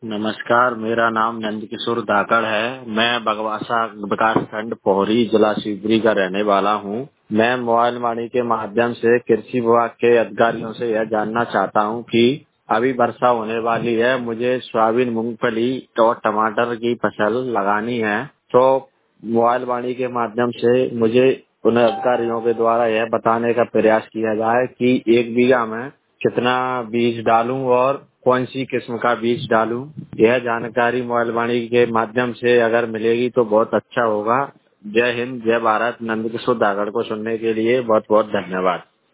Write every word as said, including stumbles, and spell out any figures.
नमस्कार, मेरा नाम नंदकिशोर धाकड़ है। मैं बगवासा विकास खंड पोहरी जिला शिवपुरी का रहने वाला हूँ। मैं मोबाइल वाणी के माध्यम से कृषि विभाग के अधिकारियों से यह जानना चाहता हूँ कि अभी वर्षा होने वाली है, मुझे सोयाबीन, मूंगफली और टमाटर की फसल लगानी है। तो मोबाइल वाणी के माध्यम से मुझे उन अधिकारियों के द्वारा यह बताने का प्रयास किया जाए कि एक बीघा में कितना बीज डालूं और कौन सी किस्म का बीज डालूं। यह जानकारी मोबाइल वाणी के माध्यम से अगर मिलेगी तो बहुत अच्छा होगा। जय हिंद, जय भारत। नंदकिशोर धाकड़ को सुनने के लिए बहुत बहुत धन्यवाद।